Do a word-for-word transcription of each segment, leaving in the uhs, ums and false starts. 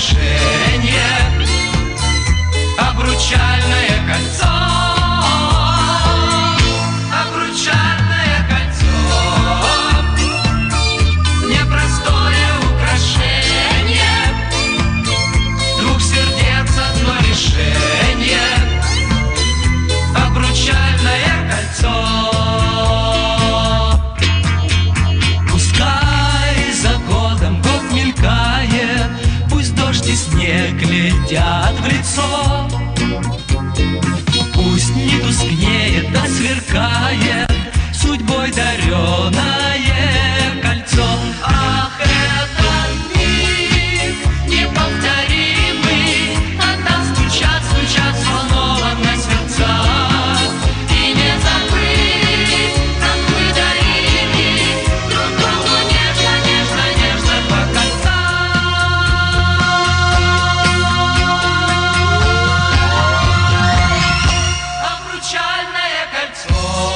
решение. Обручальное кольцо, обручальное кольцо, непростое украшение, двух сердец одно решение. Обручальное кольцо. Пускай за годом год мелькает, пусть дождь и снег летят в лицо, пусть не тускнеет, да сверкает судьбой дареное кольцо. Ах, этот миг неповторимый, а там стучат, стучат взволнованно сердца. И не забыть, как мы дарили друг другу нежно, нежно, нежно по обручальное кольцо,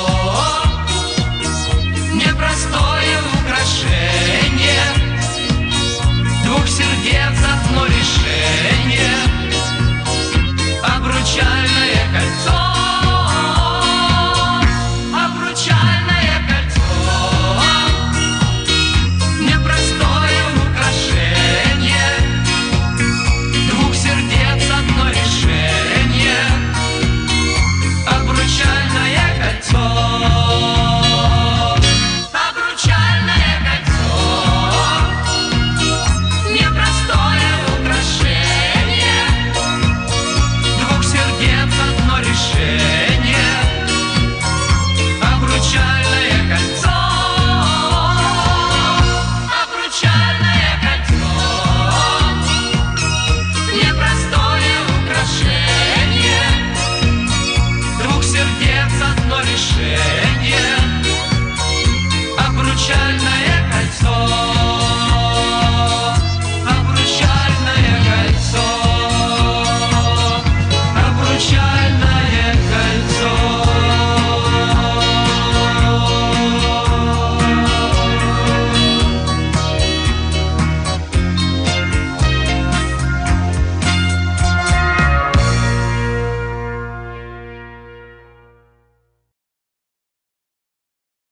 непростое украшение, двух сердец одно решение. Обручальное кольцо, обручальное кольцо, непростое украшение, двух сердец одно решение. Обручальное кольцо, обручальное кольцо, непростое украшение, двух сердец одно решение. Обручальное кольцо, обручальное кольцо, непростое украшение, двух сердец одно решение. Обручальное кольцо.